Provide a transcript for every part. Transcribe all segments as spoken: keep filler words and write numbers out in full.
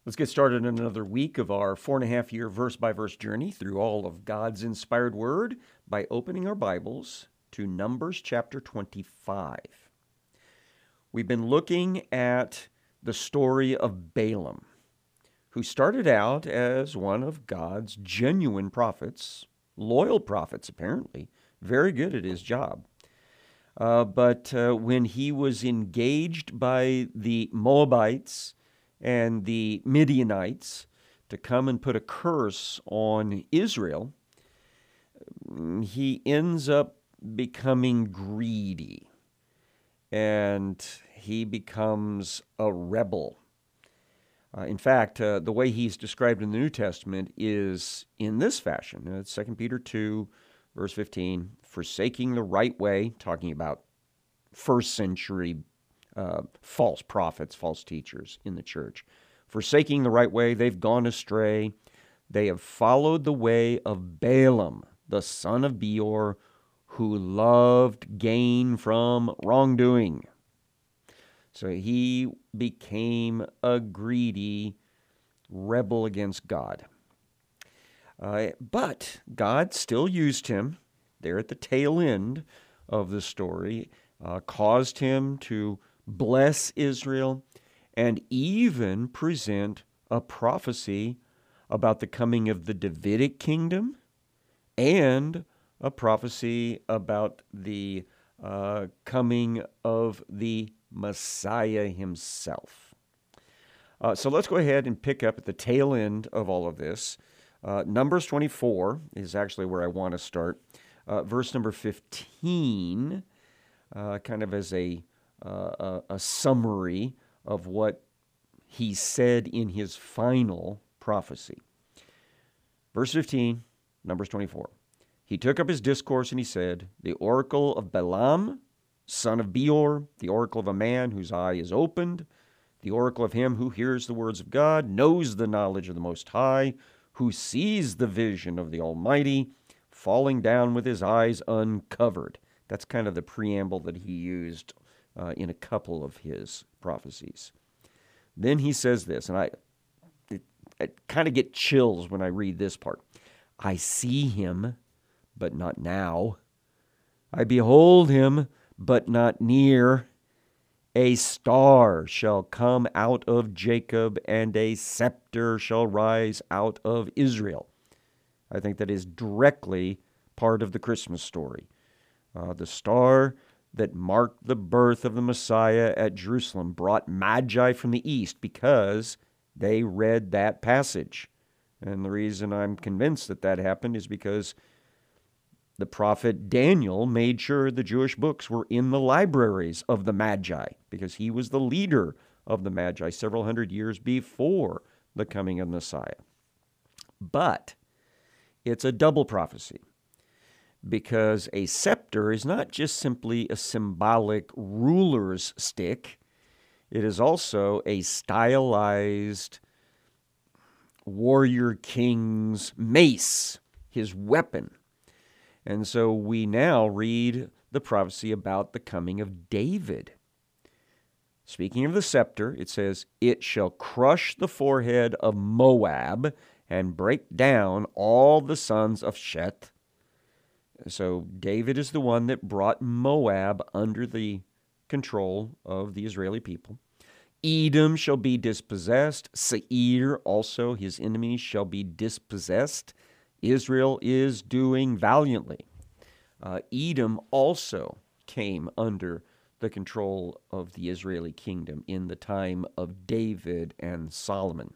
Let's get started in another week of our four and a half year verse by verse journey through all of God's inspired word by opening our Bibles to Numbers chapter twenty-five. We've been looking at the story of Balaam, who started out as one of God's genuine prophets, loyal prophets apparently, very good at his job. Uh, but uh, when he was engaged by the Moabites and the Midianites to come and put a curse on Israel, he ends up becoming greedy, and he becomes a rebel. Uh, in fact, uh, the way he's described in the New Testament is in this fashion. Uh, Second Peter two, verse fifteen, forsaking the right way, talking about first century uh, false prophets, false teachers in the church. Forsaking the right way, they've gone astray. They have followed the way of Balaam, the son of Beor, who loved gain from wrongdoing. So he became a greedy rebel against God. Uh, but God still used him there at the tail end of the story, uh, caused him to bless Israel, and even present a prophecy about the coming of the Davidic kingdom and a prophecy about the uh, coming of the Messiah himself. Uh, so let's go ahead and pick up at the tail end of all of this. Uh, Numbers twenty-four is actually where I want to start. Uh, verse number fifteen, uh, kind of as a, uh, a, a summary of what he said in his final prophecy. Verse fifteen, Numbers twenty-four. He took up his discourse and he said, "The oracle of Balaam, son of Beor, the oracle of a man whose eye is opened, the oracle of him who hears the words of God, knows the knowledge of the Most High, who sees the vision of the Almighty, falling down with his eyes uncovered." That's kind of the preamble that he used uh, in a couple of his prophecies. Then he says this, and I, it, I kind of get chills when I read this part. "I see him, but not now. I behold him, but not near. A star shall come out of Jacob, and a scepter shall rise out of Israel." I think that is directly part of the Christmas story. Uh, the star that marked the birth of the Messiah at Jerusalem brought magi from the east because they read that passage. And the reason I'm convinced that that happened is because the prophet Daniel made sure the Jewish books were in the libraries of the Magi, because he was the leader of the Magi several hundred years before the coming of Messiah. But it's a double prophecy, because a scepter is not just simply a symbolic ruler's stick. It is also a stylized warrior king's mace, his weapon. And so we now read the prophecy about the coming of David. Speaking of the scepter, it says, "It shall crush the forehead of Moab and break down all the sons of Sheth." So David is the one that brought Moab under the control of the Israeli people. "Edom shall be dispossessed. Seir, also his enemies, shall be dispossessed." Israel is doing valiantly. Uh, Edom also came under the control of the Israeli kingdom in the time of David and Solomon.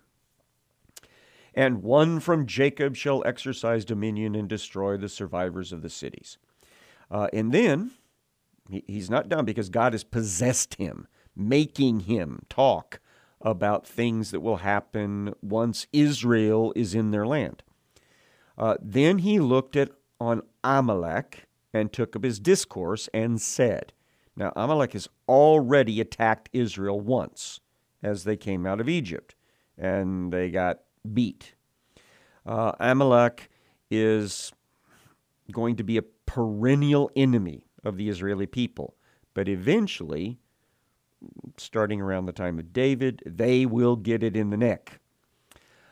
"And one from Jacob shall exercise dominion and destroy the survivors of the cities." Uh, and then, he, he's not done, because God has possessed him, making him talk about things that will happen once Israel is in their land. Uh, then he looked at on Amalek and took up his discourse and said, now Amalek has already attacked Israel once as they came out of Egypt, and they got beat. Uh, Amalek is going to be a perennial enemy of the Israeli people, but eventually, starting around the time of David, they will get it in the neck.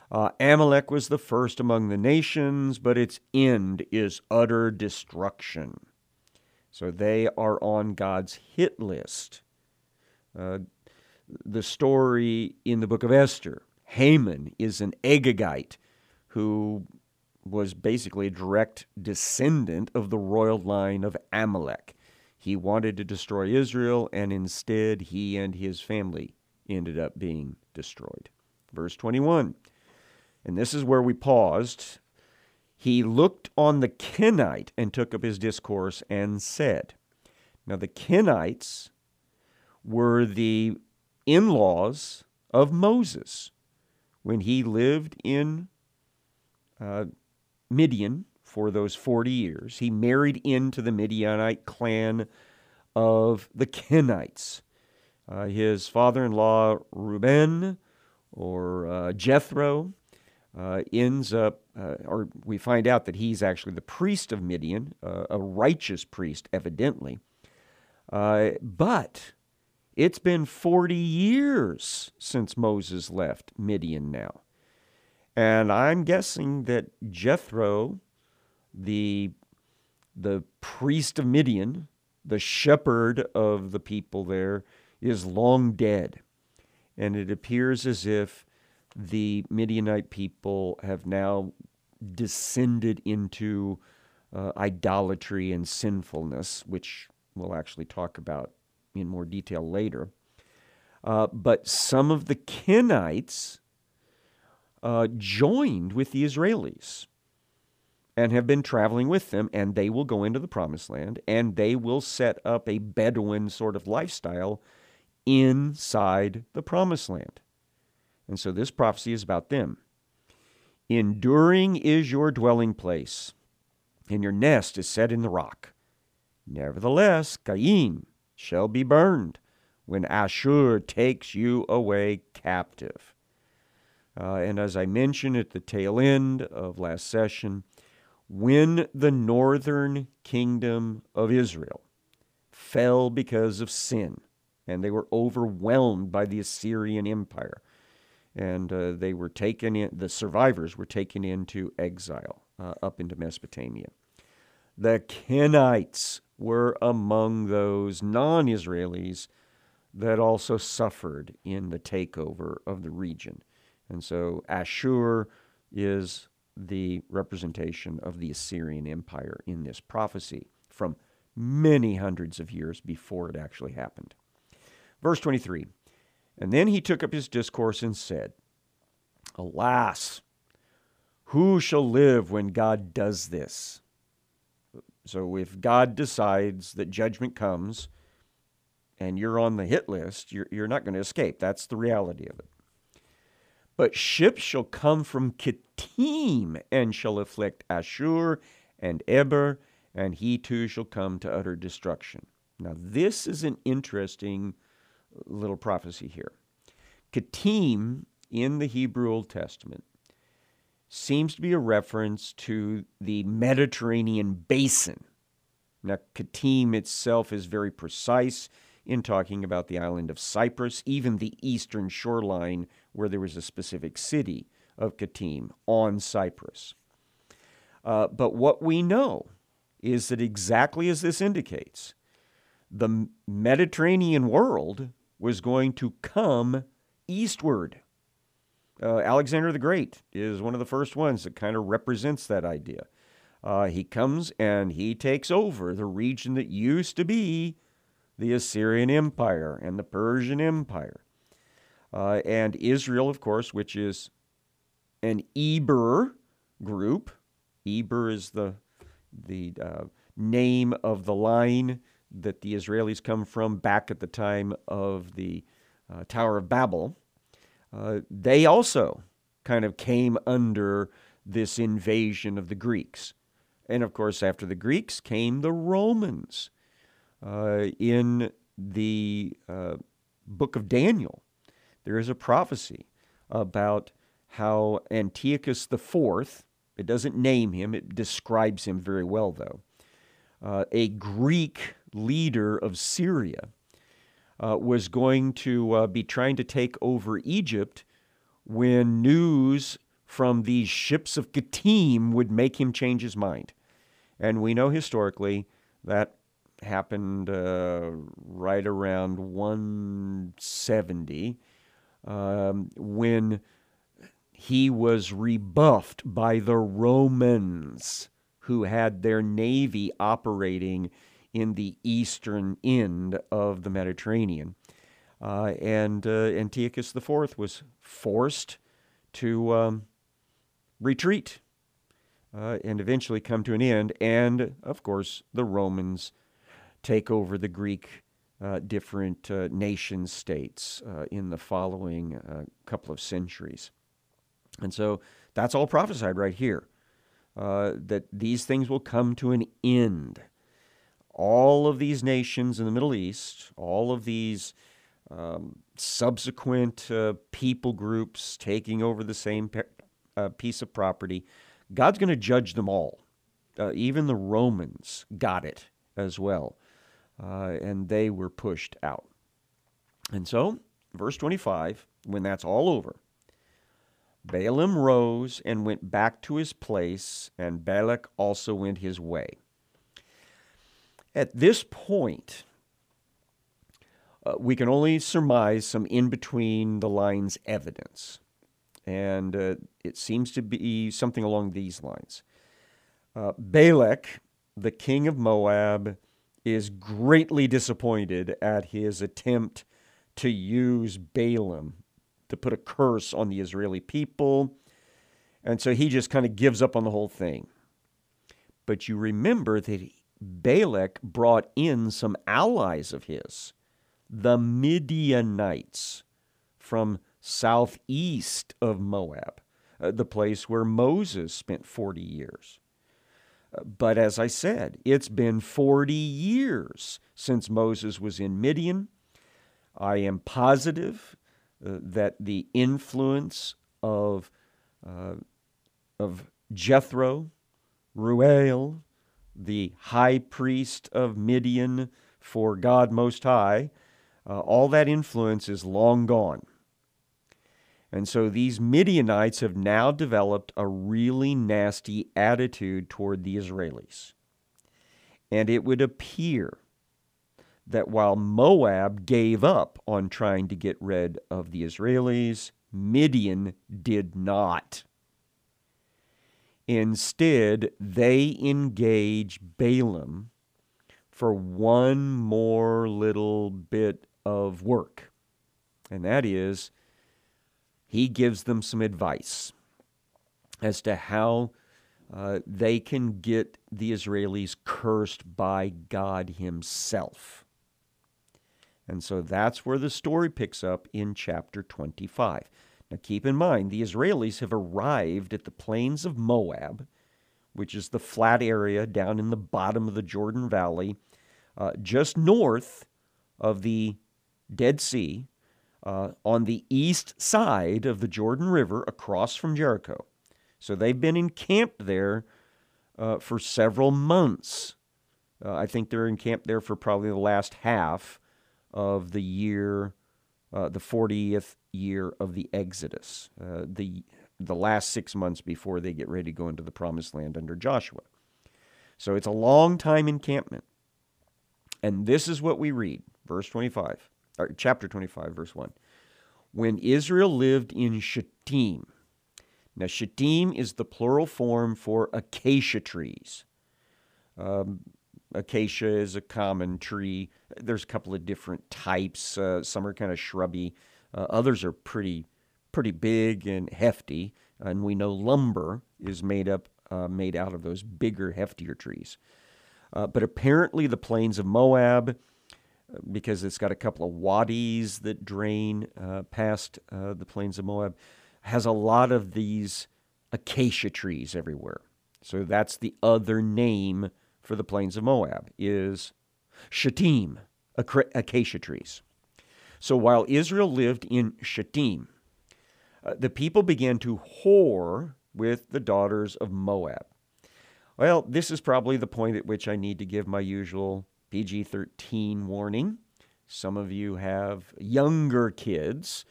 Uh, Amalek was the first among the nations, but its end is utter destruction. So they are on God's hit list. Uh, the story in the book of Esther, Haman is an Agagite who was basically a direct descendant of the royal line of Amalek. He wanted to destroy Israel, and instead he and his family ended up being destroyed. Verse twenty-one, and this is where we paused. He looked on the Kenite and took up his discourse and said. Now the Kenites were the in-laws of Moses when he lived in uh, Midian for those forty years. He married into the Midianite clan of the Kenites. Uh, his father-in-law, Reuben, or uh, Jethro, uh, ends up, uh, or we find out that he's actually the priest of Midian, uh, a righteous priest, evidently. Uh, but it's been forty years since Moses left Midian now. And I'm guessing that Jethro, the, the priest of Midian, the shepherd of the people there, is long dead. And it appears as if the Midianite people have now descended into uh, idolatry and sinfulness, which we'll actually talk about in more detail later. Uh, but some of the Kenites uh, joined with the Israelis and have been traveling with them, and they will go into the Promised Land, and they will set up a Bedouin sort of lifestyle inside the Promised Land. And so this prophecy is about them. Enduring is your dwelling place, and your nest is set in the rock. Nevertheless, Cain shall be burned when Ashur takes you away captive. Uh, and as I mentioned at the tail end of last session, when the northern kingdom of Israel fell because of sin, and they were overwhelmed by the Assyrian Empire, and uh, they were taken in, the survivors were taken into exile uh, up into Mesopotamia. The Kenites were among those non-Israelis that also suffered in the takeover of the region. And so Ashur is the representation of the Assyrian Empire in this prophecy from many hundreds of years before it actually happened. Verse twenty-three, and then he took up his discourse and said, Alas, who shall live when God does this? So if God decides that judgment comes and you're on the hit list, you're, you're not going to escape. That's the reality of it. But ships shall come from Kittim and shall afflict Ashur and Eber, and he too shall come to utter destruction. Now this is an interesting little prophecy here. Kittim in the Hebrew Old Testament seems to be a reference to the Mediterranean basin. Now, Kittim itself is very precise in talking about the island of Cyprus, even the eastern shoreline where there was a specific city of Kittim on Cyprus. Uh, but what we know is that exactly as this indicates, the Mediterranean world was going to come eastward. Uh, Alexander the Great is one of the first ones that kind of represents that idea. Uh, he comes and he takes over the region that used to be the Assyrian Empire and the Persian Empire. Uh, and Israel, of course, which is an Eber group. Eber is the, the uh, name of the line that the Israelis come from back at the time of the uh, Tower of Babel. Uh, they also kind of came under this invasion of the Greeks. And of course, after the Greeks came the Romans. Uh, in the uh, book of Daniel, there is a prophecy about how Antiochus the Fourth, it doesn't name him, it describes him very well though, uh, a Greek leader of Syria, uh, was going to uh, be trying to take over Egypt when news from these ships of Kittim would make him change his mind. And we know historically that happened uh, right around one seventy um, when he was rebuffed by the Romans, who had their navy operating in the eastern end of the Mediterranean. Uh, and uh, Antiochus the Fourth was forced to um, retreat uh, and eventually come to an end. And, of course, the Romans take over the Greek uh, different uh, nation states uh, in the following uh, couple of centuries. And so that's all prophesied right here, uh, that these things will come to an end. All of these nations in the Middle East, all of these um, subsequent uh, people groups taking over the same pe- uh, piece of property, God's going to judge them all. Uh, even the Romans got it as well, uh, and they were pushed out. And so, verse twenty-five, when that's all over, Balaam rose and went back to his place, and Balak also went his way. At this point, uh, we can only surmise some in-between the lines evidence. And uh, it seems to be something along these lines. Uh, Balak, the king of Moab, is greatly disappointed at his attempt to use Balaam to put a curse on the Israeli people. And so he just kind of gives up on the whole thing. But you remember that Balak brought in some allies of his, the Midianites, from southeast of Moab, uh, the place where Moses spent forty years. Uh, but as I said, it's been forty years since Moses was in Midian. I am positive uh, that the influence of, uh, of Jethro, Ruel, the high priest of Midian for God Most High, uh, all that influence is long gone. And so these Midianites have now developed a really nasty attitude toward the Israelis. And it would appear that while Moab gave up on trying to get rid of the Israelis, Midian did not. Instead, they engage Balaam for one more little bit of work. And that is, he gives them some advice as to how uh, they can get the Israelis cursed by God himself. And so that's where the story picks up in chapter twenty-five. Now keep in mind, the Israelis have arrived at the plains of Moab, which is the flat area down in the bottom of the Jordan Valley, uh, just north of the Dead Sea, uh, on the east side of the Jordan River, across from Jericho. So they've been encamped there uh, for several months. Uh, I think they're encamped there for probably the last half of the year, uh, the fortieth year of the Exodus, uh, the the last six months before they get ready to go into the Promised Land under Joshua. So it's a long time encampment. And this is what we read, verse twenty-five, or chapter twenty-five, verse one. When Israel lived in Shittim. Now, Shittim is the plural form for acacia trees. Um, acacia is a common tree. There's a couple of different types. Uh, some are kind of shrubby. Uh, others are pretty pretty big and hefty. And we know lumber is made up uh, made out of those bigger, heftier trees. Uh, but apparently the plains of Moab, because it's got a couple of wadis that drain uh, past uh, the plains of Moab, has a lot of these acacia trees everywhere. So that's the other name for the plains of Moab, is Shittim, acacia trees. So while Israel lived in Shittim, uh, the people began to whore with the daughters of Moab. Well, this is probably the point at which I need to give my usual P G thirteen warning. Some of you have younger kids,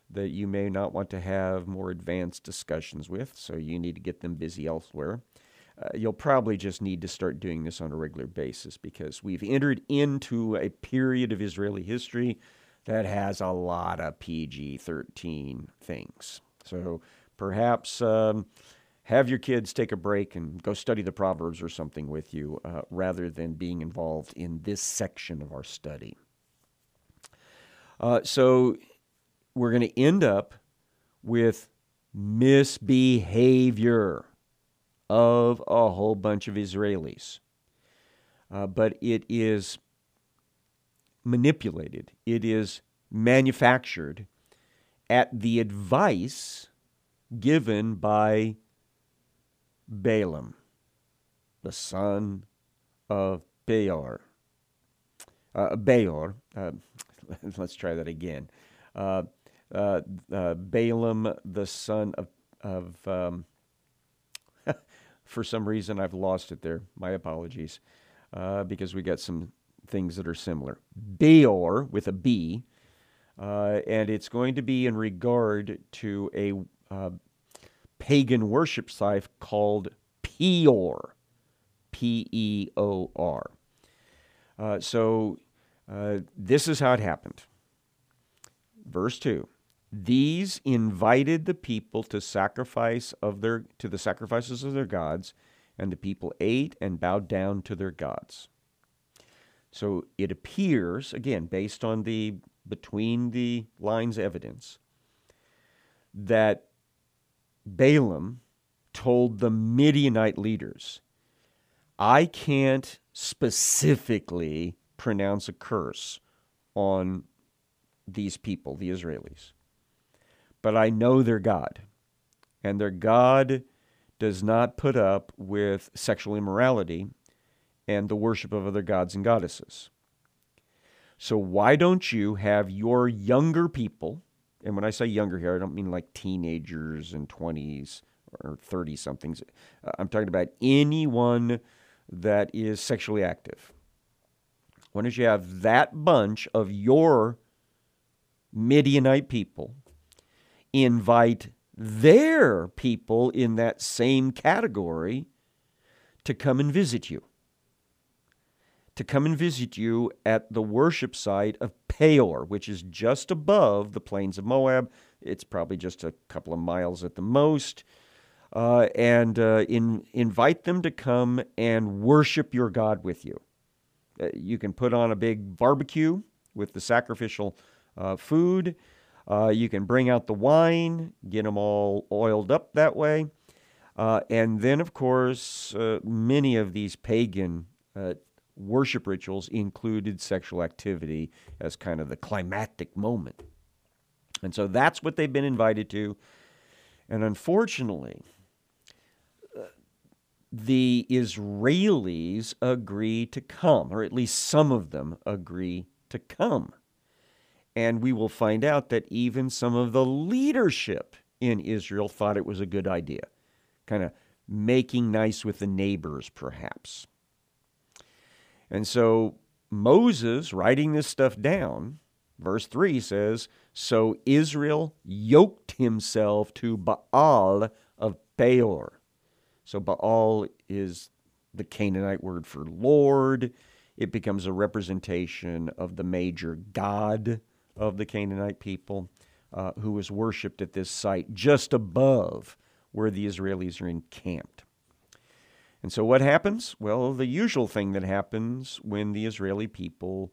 that you may not want to have more advanced discussions with, so you need to get them busy elsewhere. Uh, you'll probably just need to start doing this on a regular basis because we've entered into a period of Israeli history that has a lot of P G thirteen things. So perhaps um, have your kids take a break and go study the Proverbs or something with you uh, rather than being involved in this section of our study. Uh, so we're going to end up with misbehavior of a whole bunch of Israelis. Uh, but it is manipulated. It is manufactured at the advice given by Balaam, the son of Beor. Uh, Beor. Uh, let's try that again. Uh, uh, uh, Balaam, the son of, of um, for some reason I've lost it there. My apologies, uh, because we got some things that are similar. Beor with a B, uh, and it's going to be in regard to a uh, pagan worship site called Peor, P E O R. Uh, so uh, this is how it happened. Verse two. These invited the people to sacrifice of their to the sacrifices of their gods, and the people ate and bowed down to their gods. So it appears, again, based on the between the lines evidence, that Balaam told the Midianite leaders, I can't specifically pronounce a curse on these people, the Israelis. But I know their God, and their God does not put up with sexual immorality and the worship of other gods and goddesses. So why don't you have your younger people, and when I say younger here, I don't mean like teenagers and twenties or thirty-somethings. I'm talking about anyone that is sexually active. Why don't you have that bunch of your Midianite people invite their people in that same category to come and visit you. To come and visit you at the worship site of Peor, which is just above the plains of Moab. It's probably just a couple of miles at the most. Uh, and uh, in, invite them to come and worship your God with you. Uh, you can put on a big barbecue with the sacrificial uh, food. Uh, you can bring out the wine, get them all oiled up that way. Uh, and then, of course, uh, many of these pagan uh, worship rituals included sexual activity as kind of the climactic moment. And so that's what they've been invited to. And unfortunately, uh, the Israelis agree to come, or at least some of them agree to come. And we will find out that even some of the leadership in Israel thought it was a good idea. Kind of making nice with the neighbors, perhaps. And so Moses, writing this stuff down, verse three says, so Israel yoked himself to Baal of Peor. So Baal is the Canaanite word for Lord. It becomes a representation of the major god of the Canaanite people, uh, who was worshipped at this site just above where the Israelis are encamped. And so what happens? Well, the usual thing that happens when the Israeli people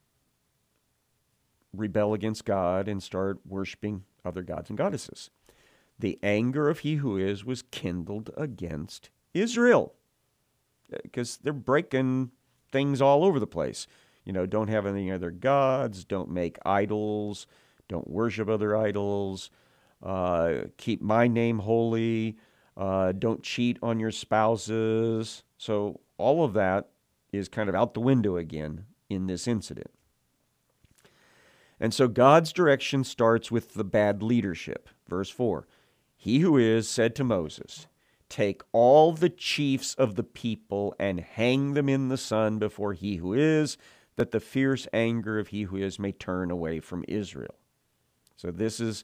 rebel against God and start worshiping other gods and goddesses. The anger of he who is was kindled against Israel, because they're breaking things all over the place. You know, don't have any other gods, don't make idols, don't worship other idols, uh, keep my name holy, uh, don't cheat on your spouses. So all of that is kind of out the window again in this incident. And so God's direction starts with the bad leadership. Verse four, he who is said to Moses, take all the chiefs of the people and hang them in the sun before he who is, that the fierce anger of he who is may turn away from Israel. So this is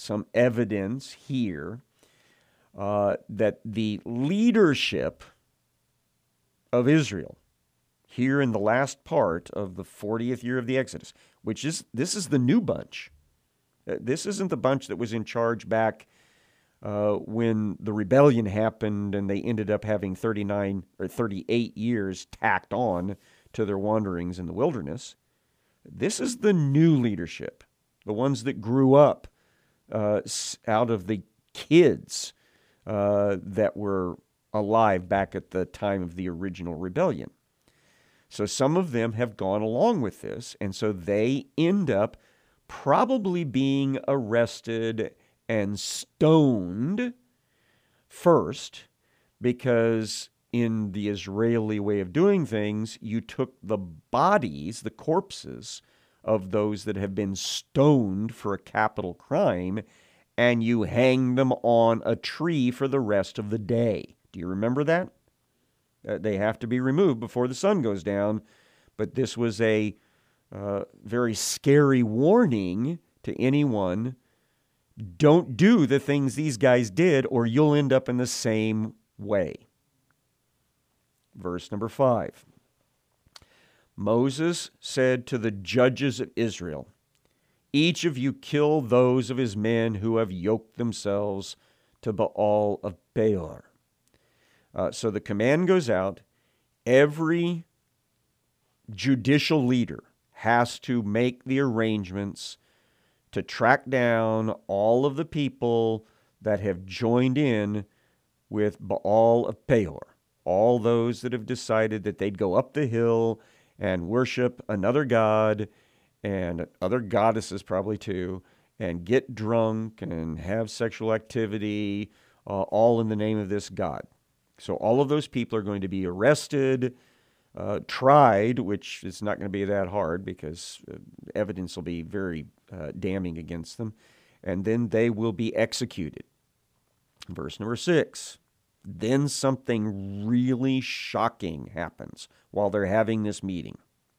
some evidence here uh, that the leadership of Israel here in the last part of the fortieth year of the Exodus, which is, this is the new bunch. Uh, This isn't the bunch that was in charge back uh, when the rebellion happened and they ended up having thirty-nine or thirty-eight years tacked on to their wanderings in the wilderness. This is the new leadership, the ones that grew up uh, out of the kids uh, that were alive back at the time of the original rebellion. So some of them have gone along with this, and so they end up probably being arrested and stoned first, because in the Israeli way of doing things, you took the bodies, the corpses of those that have been stoned for a capital crime, and you hang them on a tree for the rest of the day. Do you remember that? Uh, they have to be removed before the sun goes down, but this was a uh, very scary warning to anyone. Don't do the things these guys did, or you'll end up in the same way. Verse number five. Moses said to the judges of Israel, "Each of you kill those of his men who have yoked themselves to Baal of Peor." Uh, so the command goes out. Every judicial leader has to make the arrangements to track down all of the people that have joined in with Baal of Peor, all those that have decided that they'd go up the hill and worship another god and other goddesses probably too, and get drunk and have sexual activity, uh, all in the name of this god. So all of those people are going to be arrested, uh, tried, which is not going to be that hard because uh, evidence will be very uh, damning against them, and then they will be executed. Verse number six. Then something really shocking happens while they're having this meeting.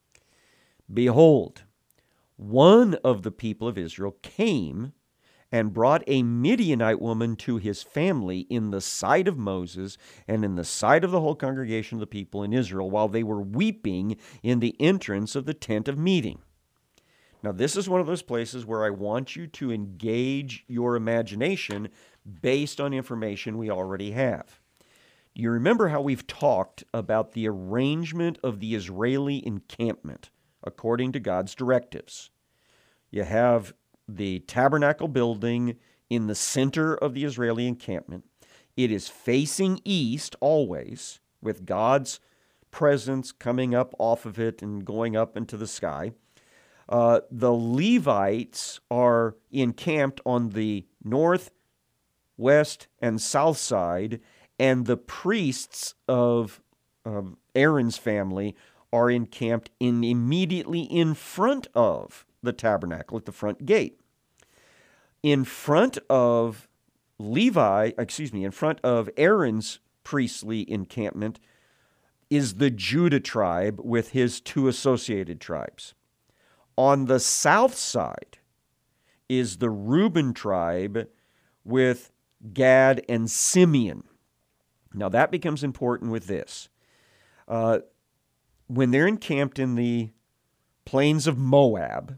Behold, one of the people of Israel came and brought a Midianite woman to his family in the sight of Moses and in the sight of the whole congregation of the people in Israel while they were weeping in the entrance of the tent of meeting. Now, this is one of those places where I want you to engage your imagination based on information we already have. You remember how we've talked about the arrangement of the Israeli encampment according to God's directives. You have the tabernacle building in the center of the Israeli encampment. It is facing east always, with God's presence coming up off of it and going up into the sky. Uh, the Levites are encamped on the north, west, and south side, and the priests of um, Aaron's family are encamped in immediately in front of the tabernacle at the front gate. In front of Levi, excuse me, in front of Aaron's priestly encampment is the Judah tribe with his two associated tribes. On the south side is the Reuben tribe with Gad and Simeon. Now that becomes important with this. Uh, when they're encamped in the plains of Moab,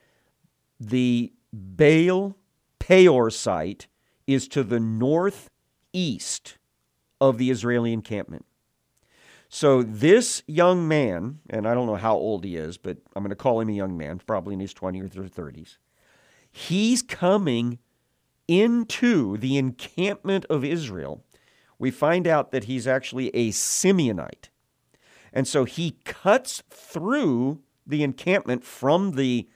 the Baal Peor site is to the northeast of the Israeli encampment. So this young man, and I don't know how old he is, but I'm going to call him a young man, probably in his twenties or thirties, he's coming into the encampment of Israel. We find out that he's actually a Simeonite. And so he cuts through the encampment from the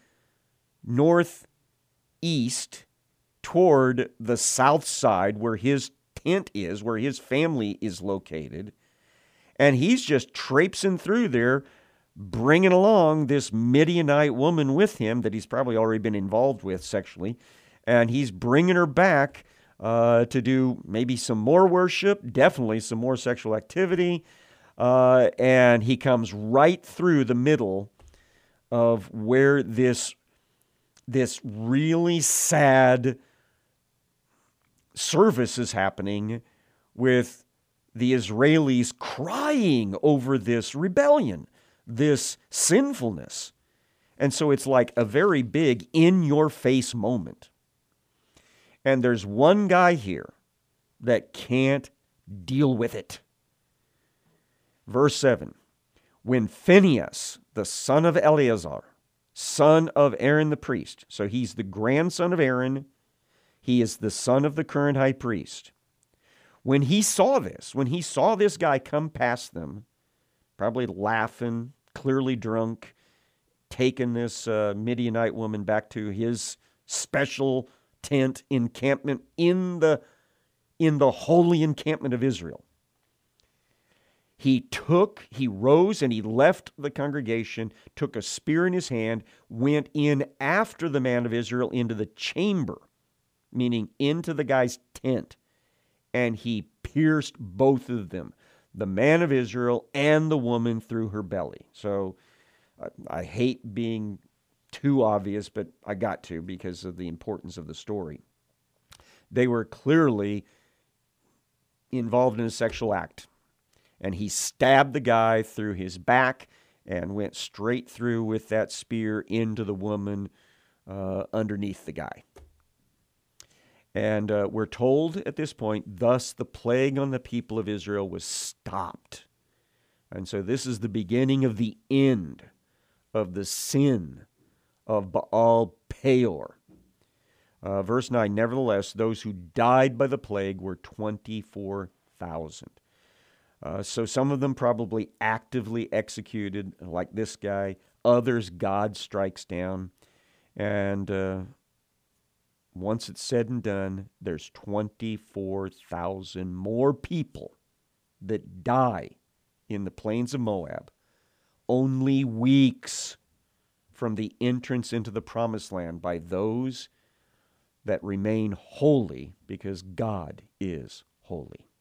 northeast toward the south side where his tent is, where his family is located. And he's just traipsing through there, bringing along this Midianite woman with him that he's probably already been involved with sexually. And he's bringing her back uh, to do maybe some more worship, definitely some more sexual activity. Uh, and he comes right through the middle of where this, this really sad service is happening with the Israelis crying over this rebellion, this sinfulness. And so it's like a very big in-your-face moment. And there's one guy here that can't deal with it. Verse seven, when Phinehas, the son of Eleazar, son of Aaron the priest, so he's the grandson of Aaron, he is the son of the current high priest. When he saw this, when he saw this guy come past them, probably laughing, clearly drunk, taking this uh, Midianite woman back to his special tent encampment in the, in the holy encampment of Israel, he took, he rose and he left the congregation, took a spear in his hand, went in after the man of Israel into the chamber, meaning into the guy's tent, and he pierced both of them, the man of Israel and the woman, through her belly. So I, I hate being too obvious, but I got to because of the importance of the story. They were clearly involved in a sexual act. And he stabbed the guy through his back and went straight through with that spear into the woman uh, underneath the guy. And uh, we're told at this point, thus the plague on the people of Israel was stopped. And so this is the beginning of the end of the sin of Baal Peor. Uh, verse nine, nevertheless, those who died by the plague were twenty-four thousand. Uh, so some of them probably actively executed, like this guy. Others God strikes down. And uh, once it's said and done, there's twenty-four thousand more people that die in the plains of Moab, only weeks from the entrance into the promised land by those that remain holy because God is holy.